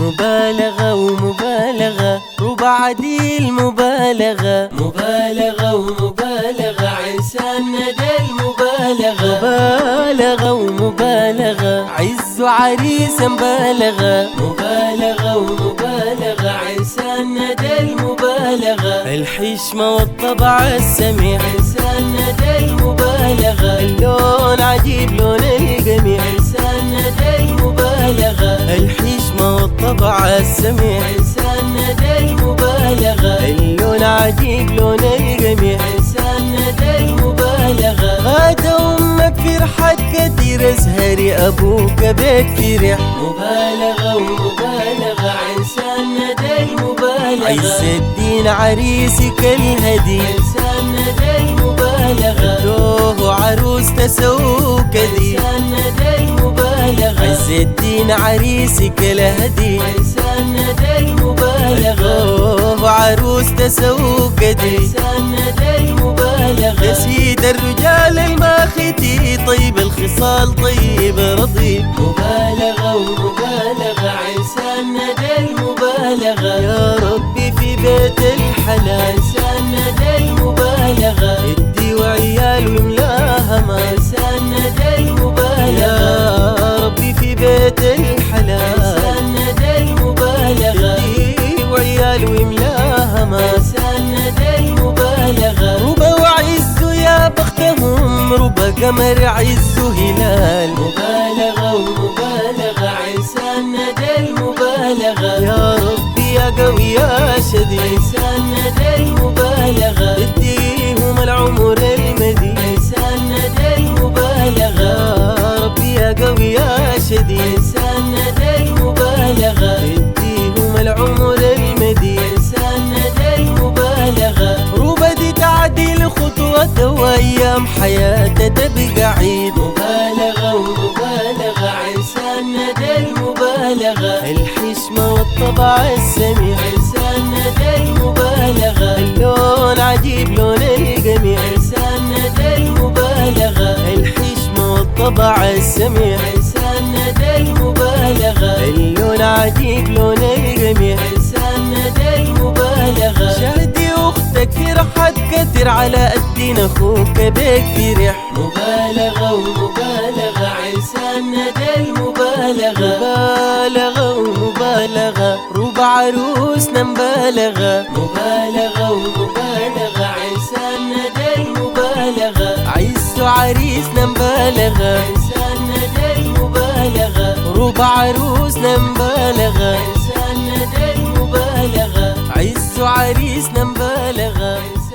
مبالغة ومبالغة ربع عديل مبالغة، مبالغة ومبالغة عرساننا ده المبالغة، مبالغة ومبالغة عز عريس مبالغة، مبالغة ومبالغة عرساننا ده المبالغة، الحشمة والطبع السميع عرساننا ده المبالغة، اللون عجيب لون القميع عرساننا ده المبالغة، الحشمة والطبع السميع عرساننا ده المبالغة، اللون عجيب لون القميع عرساننا ده المبالغة، غادة أمك فرحت كتير ازهري أبوك بيت فرح، مبالغة ومبالغة عرساننا ده المبالغة، عز الدين عريسك الهدي عرساننا ده المبالغة، دوه عروس تسوق كدي عرساننا ده المبالغة، عز الدين عريسك الهدي عرساننا ده المبالغة، دوه عروس تسوق كدي عرساننا ده المبالغة، يا سيد الرجال الماختي طيب الخصال طيب رضي، مبالغة ومبالغة عرساننا ده المبالغة، يا ربي في بيت الحلال عرساننا ده المبالغة، ادي وعيال ويملاها ما عرساننا ده المبالغة، يا ربي في بيت الحلال عرساننا ده المبالغة، ادي وعيال ويملاها ما عرساننا ده المبالغة، ربا وعزه يا بختهم ربا قمر عزه هلال، مبالغة ومبالغة عرساننا ده المبالغة، يا ربي يا قوي يا شديد عرساننا ده المبالغة، اديهم العمر المديد عرساننا ده المبالغة، يا ربي يا قوي يا شديد عرساننا ده المبالغة، اديهم العمر المديد عرساننا ده المبالغة، ربا دي تعديل خطوة وايام حياته تبقى عيد، مبالغة ومبالغة عرساننا ده المبالغة، الحشمة والطبع السميع عرساننا ده المبالغة، اللون عجيب لون القميع عرساننا ده المبالغة، الحشمة والطبع السميع عرساننا ده المبالغة، اللون عجيب لون القميع عرساننا ده المبالغة، شهدي اختك فرحت كتر على الدين اخوك بيك فرح، مبالغة ومبالغة عرساننا ده المبالغة، مبالغة ومبالغة ربع عروسنا مبالغة، مبالغة ومبالغة عرساننا ده المبالغة، عز عريسنا مبالغة عرساننا ده المبالغة، ربع عروسنا مبالغة عرساننا ده المبالغة، عز عريسنا مبالغة.